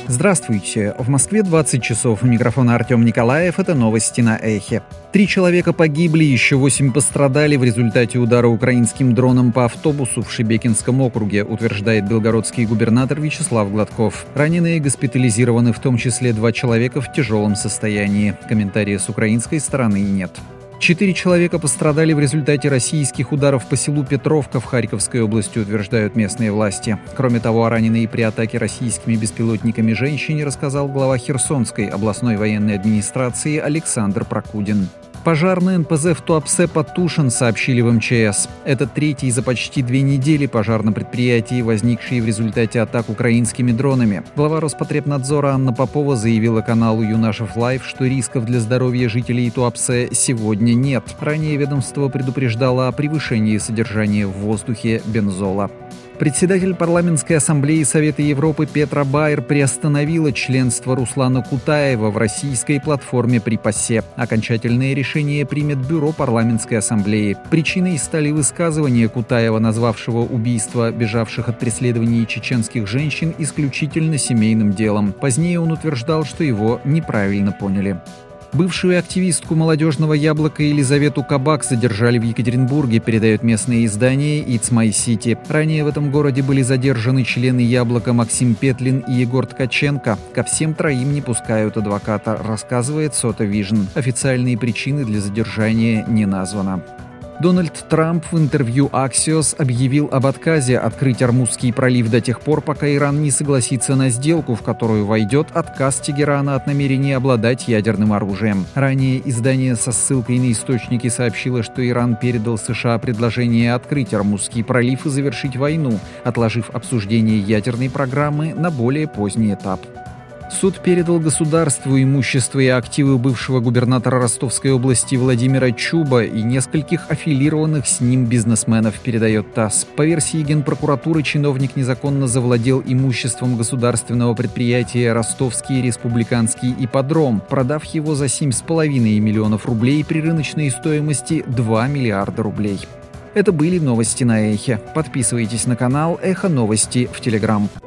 Здравствуйте. В Москве 20 часов. У микрофона Артем Николаев. Это новости на Эхе. 3 человека погибли, еще 8 пострадали в результате удара украинским дроном по автобусу в Шебекинском округе, утверждает белгородский губернатор Вячеслав Гладков. Раненые госпитализированы, в том числе 2 человека в тяжелом состоянии. Комментариев с украинской стороны нет. 4 человека пострадали в результате российских ударов по селу Петровка в Харьковской области, утверждают местные власти. Кроме того, о раненой при атаке российскими беспилотниками женщине рассказал глава Херсонской областной военной администрации Александр Прокудин. Пожарный НПЗ в Туапсе потушен, сообщили в МЧС. Это 3-й за почти 2 недели пожар на предприятии, возникший в результате атак украинскими дронами. Глава Роспотребнадзора Анна Попова заявила каналу Юнашев Лайв, что рисков для здоровья жителей Туапсе сегодня нет. Ранее ведомство предупреждало о превышении содержания в воздухе бензола. Председатель парламентской ассамблеи Совета Европы Петра Байер приостановила членство Руслана Кутаева в российской платформе при ПАСЕ. Окончательное решение примет Бюро парламентской ассамблеи. Причиной стали высказывания Кутаева, назвавшего убийство бежавших от преследований чеченских женщин исключительно семейным делом. Позднее он утверждал, что его неправильно поняли. Бывшую активистку «Молодежного яблока» Елизавету Кабак задержали в Екатеринбурге, передает местное издание «It's My City». Ранее в этом городе были задержаны члены «Яблока» Максим Петлин и Егор Ткаченко. Ко всем 3 не пускают адвоката, рассказывает Сота Вижн. Официальные причины для задержания не названо. Дональд Трамп в интервью Axios объявил об отказе открыть Ормузский пролив до тех пор, пока Иран не согласится на сделку, в которую войдет отказ Тегерана от намерения обладать ядерным оружием. Ранее издание со ссылкой на источники сообщило, что Иран передал США предложение открыть Ормузский пролив и завершить войну, отложив обсуждение ядерной программы на более поздний этап. Суд передал государству имущество и активы бывшего губернатора Ростовской области Владимира Чуба и нескольких аффилированных с ним бизнесменов, передает ТАСС. По версии Генпрокуратуры, чиновник незаконно завладел имуществом государственного предприятия «Ростовский республиканский ипподром», продав его за 7,5 миллионов рублей при рыночной стоимости 2 миллиарда рублей. Это были новости на Эхе. Подписывайтесь на канал Эхо Новости в Телеграм.